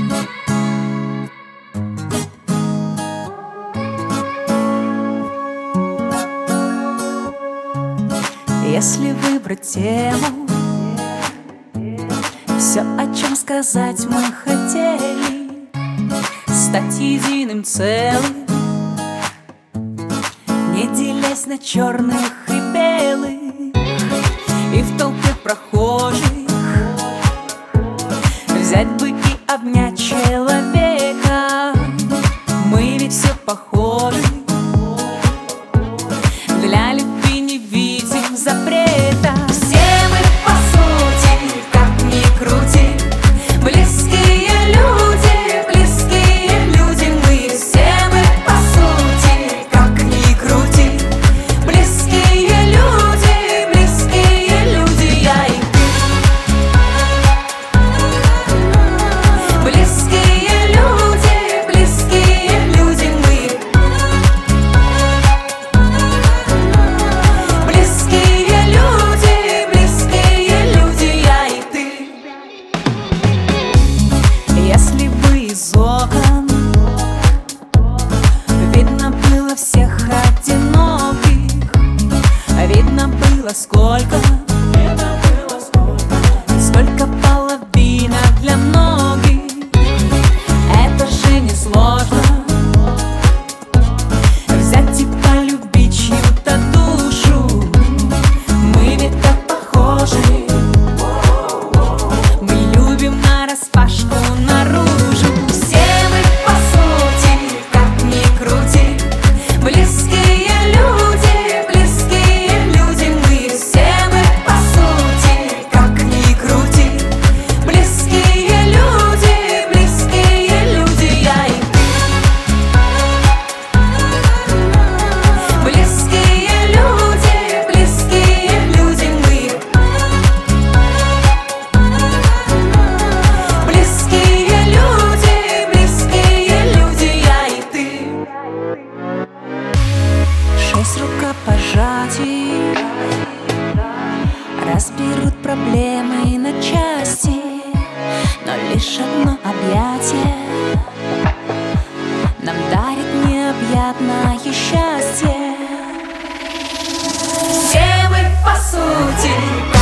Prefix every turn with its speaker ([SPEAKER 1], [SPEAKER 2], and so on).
[SPEAKER 1] Если выбрать тему, все, о чем сказать мы хотели, стать единым целым, не делясь на черных и белых, и в толпе прохожих взять бы и обнять человека. Мы ведь все похожи, для любви не видим запрета. Все мы по сути, как ни крути, близкие люди мы. Все мы по сути, как ни крути, близкие люди, я и ты. Близкие люди мы. Если бы из окон видно было всех одиноких, видно было сколько половинок для многих. Это же не сложно взять и полюбить чью-то душу. Мы ведь так похожи, мы любим нараспашку наружу. Все мы по сути, как ни крути, близкие люди мы. Все мы по сути, как ни крути, близкие люди, я и ты. Близкие люди мы. Близкие люди, я и ты. 6 рукопожатий разберут проблемы на части, но лишь одно объятие нам дарит необъятное счастье. Все мы по сути